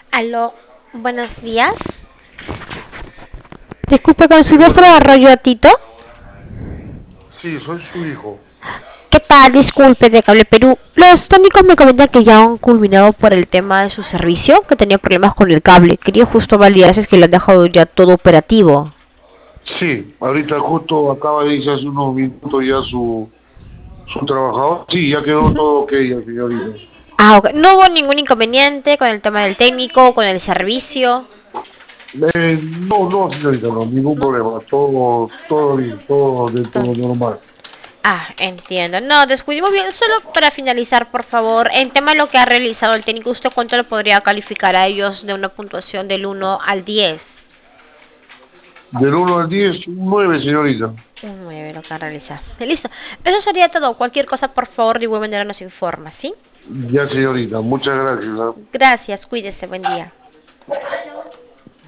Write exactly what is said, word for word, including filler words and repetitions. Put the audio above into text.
Aló, buenos días. Disculpe con Sí, Silvestre buenos días. Arroyo Tito. Sí, soy su hijo. ¿Qué tal? Disculpe de Cable Perú. Los técnicos me comentan que ya han culminado por el tema de su servicio, que tenía problemas con el cable. Quería justo validar si es que le han dejado ya todo operativo. Sí, ahorita justo acaba de irse hace unos minutos ya su, su trabajador. Sí, ya quedó Ujú. todo ok, señorita. Ah, ok. No hubo ningún inconveniente con el tema del técnico, con el servicio. Eh, no, no, señorita, no, ningún ¿No? problema. Todo, todo bien, todo de Todo todo bien. normal. Ah, entiendo. No, descuidemos bien. Solo para finalizar, por favor, en tema de lo que ha realizado el técnico, ¿usted cuánto le podría calificar a ellos de una puntuación del uno al diez? Del uno al diez, un nueve, señorita. Un nueve lo que ha realizado. Listo. Eso sería todo. Cualquier cosa, por favor, de igual manera nos informa, ¿sí? Ya, señorita, muchas gracias. ¿Ah? Gracias, cuídese, buen día.